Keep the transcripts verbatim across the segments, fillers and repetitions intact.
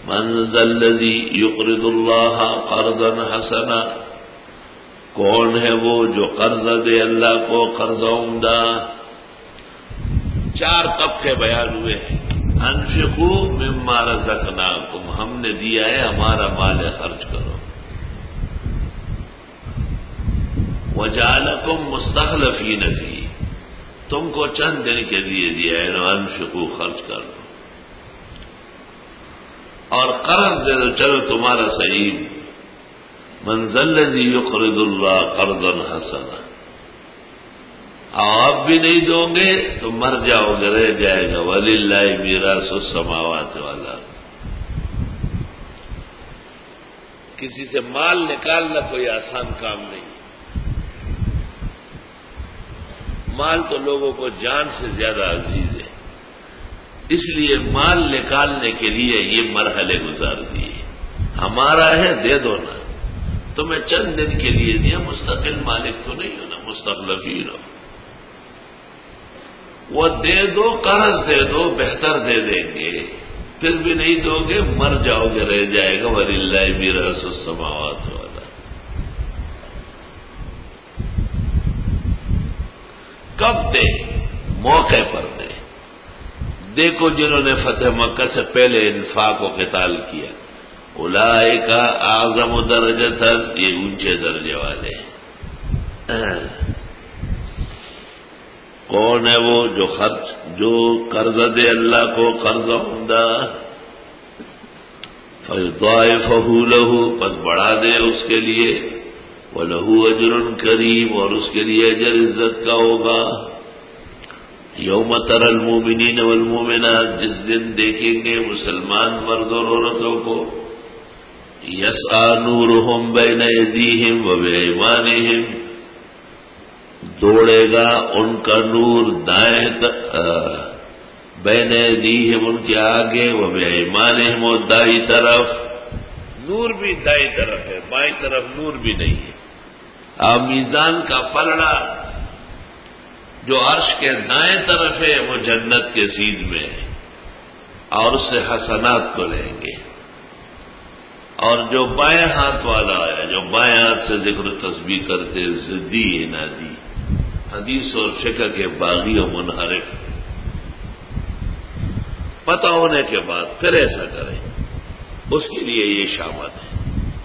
من ذا الذی یقرض اللہ قرضا حسنا، کون ہے وہ جو قرض دے اللہ کو قرض عمدہ۔ چار طبقے بیان ہوئے ہیں۔ انفقوا مما رزقناکم، ہم نے دیا ہے ہمارا مال خرچ کرو۔ وجعلکم مستخلفین فیہ، تم کو چند دن کے لیے دیا ہے نا، انفقوا خرچ کر دو اور قرض دے دو، چلو تمہارا صحیح۔ من ذا الذی یقرض اللہ قرضا حسنا، آپ بھی نہیں دو گے تو مر جاؤ گے، رہ جائے گا۔ وَلِلَّهِ مِيرَاثُ السَّمَاوَاتِ وَالْأَرْضِ، کسی سے مال نکالنا کوئی آسان کام نہیں۔ مال تو لوگوں کو جان سے زیادہ عزیز ہے، اس لیے مال نکالنے کے لیے یہ مرحلے گزار دیے۔ ہمارا ہے دے دو نا، تمہیں چند دن کے لیے دیا، مستقل مالک تو نہیں ہو نا، مستخلفین ہو۔ وہ دے دو، قرض دے دو، بہتر دے دیں گے، پھر بھی نہیں دو گے مر جاؤ گے، رہ جائے گا۔ وَلِلَّهِ مِيرَاثُ السَّمَاوَاتِ وَالْأَرْضِ، کب دے؟ موقع پر دے۔ دیکھو جنہوں نے فتح مکہ سے پہلے انفاق و قتال کیا، اولئک اعظم درجۃ، یہ اونچے درجے والے ہیں۔ کون ہے وہ جو خرچ جو قرض دے اللہ کو قرض عمدہ، فَيُضَاعِفَهُ لَهُ، پس بڑھا دے اس کے لیے، وَلَهُ أَجْرٌ كَرِيمٌ، اور اس کے لیے اجر عزت کا ہوگا۔ یوم تری المؤمنین والمؤمنات، جس دن دیکھیں گے مسلمان مرد اور عورتوں کو، یسعی نورہم بین ایدیہم وبایمانہم، دوڑے گا ان کا نور دائیں بین ایدیہم، ان کے آگے، وبایمانہم، اور دائیں طرف۔ نور بھی دائیں طرف ہے، بائیں طرف نور بھی نہیں ہے۔ اب میزان کا پلڑا جو عرش کے دائیں طرف ہے وہ جنت کے سیدھ میں ہے، اور اس سے حسنات کو لیں گے۔ اور جو بائیں ہاتھ والا ہے، جو بائیں ہاتھ سے ذکر و تسبیح کرتے، ضدی انادی، حدیث اور فقہ کے باغی و منحرف، پتہ ہونے کے بعد پھر ایسا کریں، اس کے لیے یہ شامت ہے۔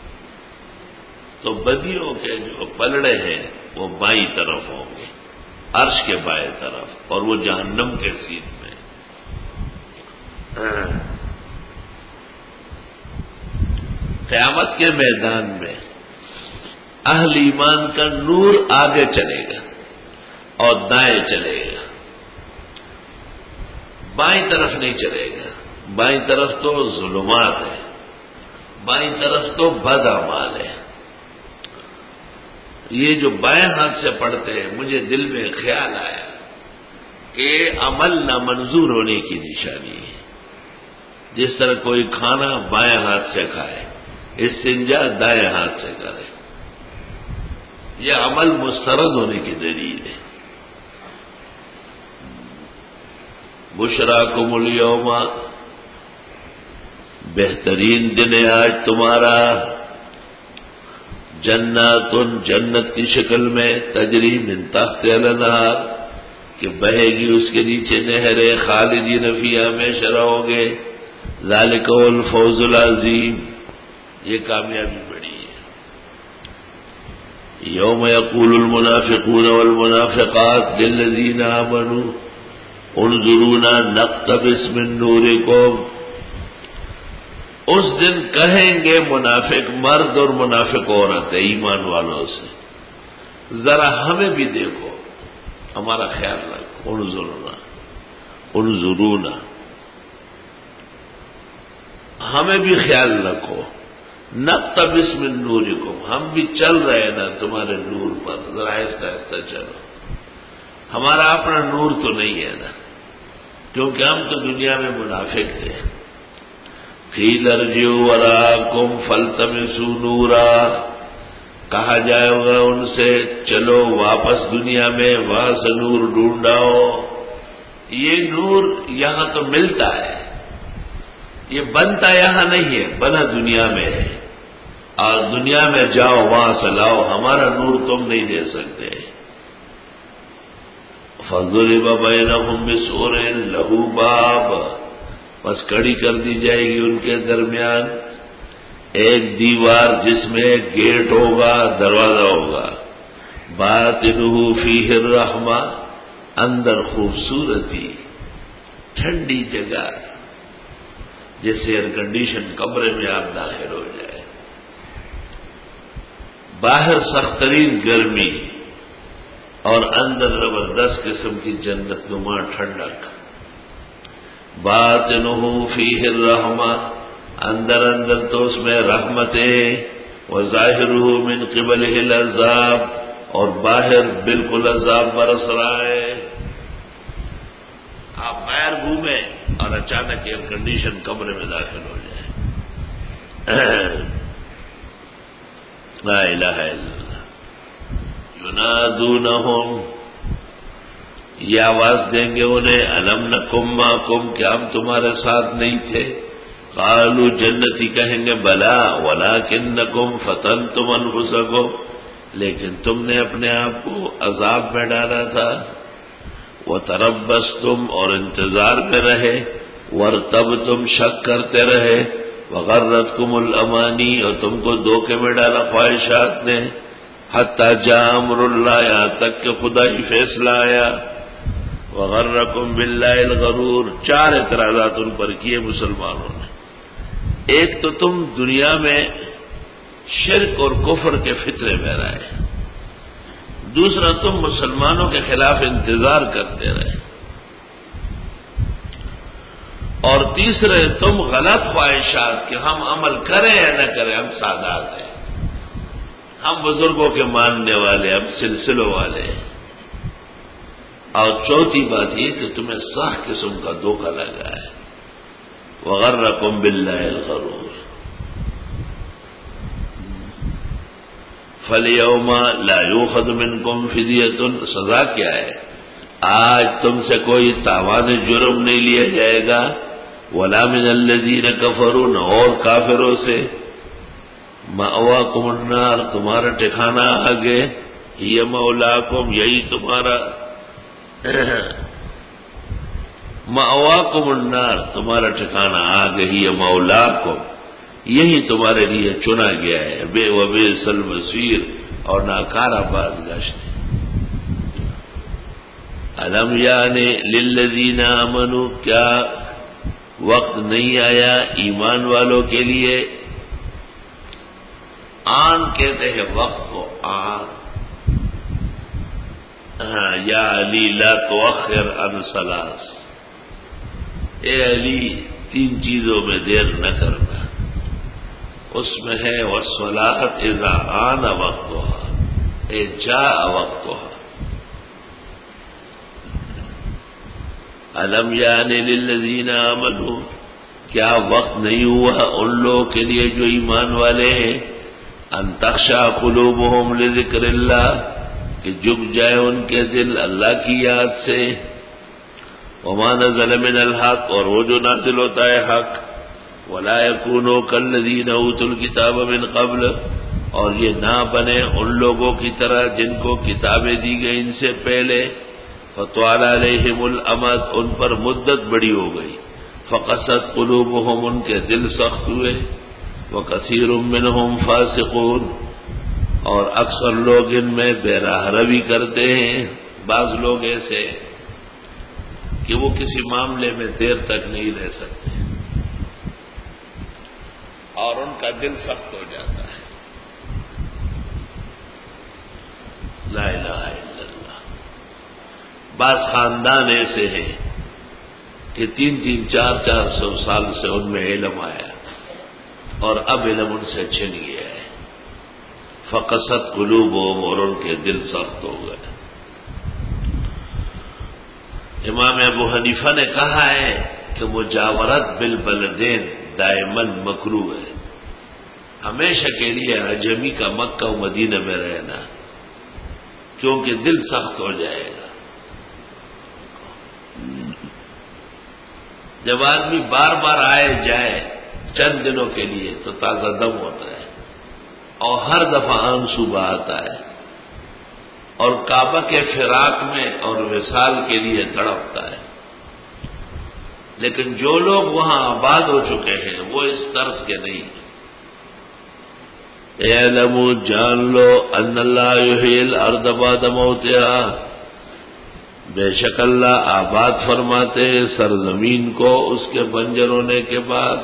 تو بدیوں کے جو پلڑے ہیں وہ بائیں طرف ہوں گے، عرش کے بائیں طرف، اور وہ جہنم کے سیدھ میں۔ قیامت کے میدان میں اہل ایمان کا نور آگے چلے گا اور دائیں چلے گا، بائیں طرف نہیں چلے گا۔ بائیں طرف تو ظلمات ہے، بائیں طرف تو بد اعمال ہے۔ یہ جو بائیں ہاتھ سے پڑھتے ہیں، مجھے دل میں خیال آیا کہ عمل نامنظور ہونے کی نشانی ہے۔ جس طرح کوئی کھانا بائیں ہاتھ سے کھائے، استنجا دائیں ہاتھ سے کرے، یہ عمل مسترد ہونے کی دلیل ہے۔ بشراکم الیوم، بہترین دن ہے آج تمہارا، جنات، جنت کی شکل میں، تجری من تحتہا الانہار، کہ بہے گی اس کے نیچے نہریں، خالدین فیہا، ہمیشہ رہو گے۔ ذالک هو الفوز العظیم، یہ کامیابی بڑی ہے۔ یوم یقول المنافقون والمنافقات للذین آمنوا انظرونا نقتبس من نورکم، اس دن کہیں گے منافق مرد اور منافق عورت ایمان والوں سے، ذرا ہمیں بھی دیکھو، ہمارا خیال رکھو، انظرونا انظرونا، ہمیں بھی خیال رکھو، نقتبس من نورکم، ہم بھی چل رہے ہیں نا تمہارے نور پر، ذرا آہستہ آہستہ چلو۔ ہمارا اپنا نور تو نہیں ہے نا، کیونکہ ہم تو دنیا میں منافق تھے۔ قیل ارجعوا وراءکم فالتمسوا نورا، کہا جائے گا ان سے چلو واپس دنیا میں، وہاں سے نور ڈھونڈاؤ۔ یہ نور یہاں تو ملتا ہے، یہ بنتا یہاں نہیں ہے، بنا دنیا میں ہے، اور دنیا میں جاؤ وہاں سے لاؤ، ہمارا نور تم نہیں دے سکتے۔ فَضُرِبَ بَيْنَهُمْ بِسُورٍ لَهُ بَابٌ، بس کڑی کر دی جائے گی ان کے درمیان ایک دیوار جس میں ایک گیٹ ہوگا، دروازہ ہوگا، باطنہ فیہ الرحمہ، اندر خوبصورتی، ٹھنڈی جگہ، جیسے ایئر کنڈیشن کمرے میں آپ داخل ہو جائے، باہر سخت ترین گرمی اور اندر زبردست قسم کی جنت نما ٹھنڈک، باطنہ فیہ الرحمہ، اندر اندر تو اس میں رحمت ہے، وظاہرہ من قبلہ العذاب، اور باہر بالکل عذاب برس رہا ہے۔ آپ باہر گھومیں اور اچانک ایئر کنڈیشن کمرے میں داخل ہو جائے۔ لا الہ الا اللہ۔ ینادونہم، یہ آواز دیں گے انہیں، الم نکم معکم، کہ ہم تمہارے ساتھ نہیں تھے؟ قالوا، جنتی کہیں گے، بلا ولکنکم فتنتم انفسکم، لیکن تم نے اپنے آپ کو عذاب میں ڈالا تھا، وتربصتم، اور انتظار میں رہے، وارتبتم، شک کرتے رہے، وغرتکم الامانی، اور تم کو دھوکے میں ڈالا خواہشات نے، حتی جاء امر اللہ، یہاں تک کہ خدائی فیصلہ آیا، وغرکم باللہ الغرور۔ چار اعتراضات ان پر کیے مسلمانوں نے۔ ایک تو تم دنیا میں شرک اور کفر کے فطرے میں رہے، دوسرا تم مسلمانوں کے خلاف انتظار کرتے رہے، اور تیسرے تم غلط خواہشات کہ ہم عمل کریں یا نہ کریں، ہم سادات ہیں، ہم بزرگوں کے ماننے والے، ہم سلسلوں والے ہیں، اور چوتھی بات یہ کہ تمہیں صح قسم کا دھوکہ لگا ہے، وغرکم باللہ الغرور۔ فَالْيَوْمَ لَا يُؤْخَذُ مِنْكُمْ فِدْيَةٌ، سزا کیا ہے؟ آج تم سے کوئی تاوان جرم نہیں لیا جائے گا، وَلَا مِنَ الَّذِينَ كَفَرُوا، نہ اور کافروں سے، مَأْوَاكُمُ النَّارُ، تمہارا ٹھکانہ آگے، ہِیَ مَوْلَاكُمْ، یہی تمہارا مَأْوَاكُمُ النَّارُ، تمہارا ٹھکانہ آگے، ہِیَ مَوْلَاكُمْ، یہی تمہارے لیے چنا گیا ہے، بے وبئس المصیر، اور ناکارہ بازگشت۔ الم یعنی للذین آمنوا، کیا وقت نہیں آیا ایمان والوں کے لیے؟ آن کہتے ہیں وقت کو، آن، یا علی لا تؤخر عن ثلاث، اے علی تین چیزوں میں دیر نہ کرنا، اس میں ہے والصلاۃ اذا آن وقتها، اے جاء وقتها۔ الم یعنی للذین آمنوا، کیا وقت نہیں ہوا ان لوگوں کے لیے جو ایمان والے ہیں، ان تخشع قلوبهم لذکر اللہ، کہ جھک جائے ان کے دل اللہ کی یاد سے، وما نزل من الحق، اور وہ جو نازل ہوتا ہے حق، ولا يكونوا كالذين اوتوا الكتاب من قبل، اور یہ نہ بنے ان لوگوں کی طرح جن کو کتابیں دی گئی ان سے پہلے، فطال علیہم الامد، ان پر مدت بڑی ہو گئی، فقست قلوبهم، ان کے دل سخت ہوئے، وکثیر منهم فاسقون، اور اکثر لوگ ان میں بے راہ روی کرتے ہیں۔ بعض لوگ ایسے کہ وہ کسی معاملے میں دیر تک نہیں رہ سکتے اور ان کا دل سخت ہو جاتا ہے۔ لا الہ الا اللہ۔ بعض خاندان ایسے ہیں کہ تین تین چار چار سو سال سے ان میں علم آیا اور اب علم ان سے چھن گیا ہے، فقست قلوبهم، اور ان کے دل سخت ہو گئے۔ امام ابو حنیفہ نے کہا ہے کہ مجاورت بالبلدین دائماً مکروہ ہے، ہمیشہ کے لیے عجمی کا مکہ و مدینہ میں رہنا، کیونکہ دل سخت ہو جائے گا۔ جب آدمی بار بار آئے جائے چند دنوں کے لیے تو تازہ دم ہوتا ہے اور ہر دفعہ آنسو بہاتا ہے اور کعبہ کے فراق میں اور وصال کے لیے تڑپتا ہے. لیکن جو لوگ وہاں آباد ہو چکے ہیں وہ اس طرز کے نہیں ہیں. اعلموا جان لو ان اللہ یحیی الارض بعد موتها، بے شک اللہ آباد فرماتے سرزمین کو اس کے بنجر ہونے کے بعد.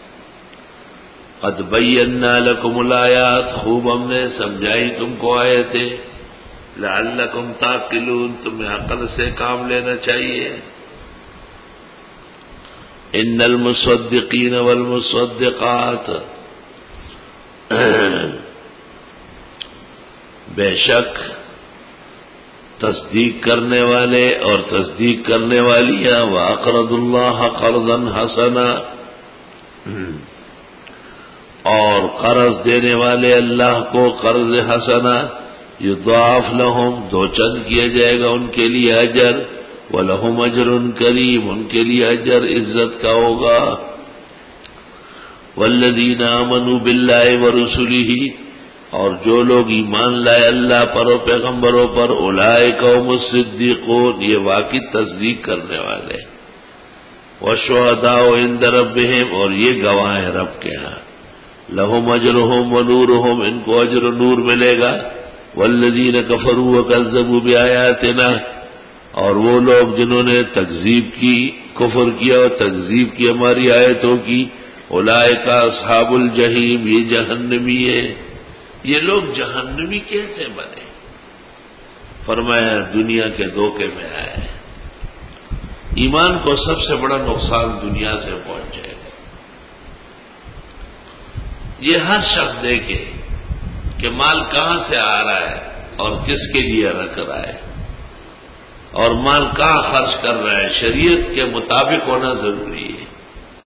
قد بینا لکم الآیات، خوب ہم نے سمجھائی تم کو آیتیں. لعلکم تعقلون، تمہیں عقل سے کام لینا چاہیے. ان المصدقین والمصدقات، بے شک تصدیق کرنے والے اور تصدیق کرنے والیاں وَأَقْرَضُوا اللَّهَ قَرْضًا حَسَنًا، اور قرض دینے والے اللہ کو قرض حسنا یضاعف لہم، دو چند کیا جائے گا ان کے لیے اجر. وَلَهُمْ أَجْرٌ کریم، ان کے لیے اجر عزت کا ہوگا. والذین آمنوا باللہ ورسلہ، اور جو لوگ ایمان لائے اللہ پر و پیغمبروں پر، اولئک هم الصدیقون، یہ واقعی تصدیق کرنے والے. والشہداء عند ربہم، اور یہ گواہ ہیں رب کے ہاں. لہم اجرہم ونورہم، ان کو اجر و نور ملے گا. والذین کفروا وکذبوا بآیاتنا، اور وہ لوگ جنہوں نے تکذیب کی، کفر کیا اور تکذیب کی ہماری آیتوں کی، اولئک اصحاب الجحیم، یہ جہنمی ہے. یہ لوگ جہنمی کیسے بنے؟ فرمایا دنیا کے دھوکے میں آئے. ایمان کو سب سے بڑا نقصان دنیا سے پہنچ جائے گا. یہ ہر شخص دیکھے کہ مال کہاں سے آ رہا ہے اور کس کے لیے رکھ رہا ہے اور مال کہاں خرچ کر رہا ہے. شریعت کے مطابق ہونا ضروری ہے.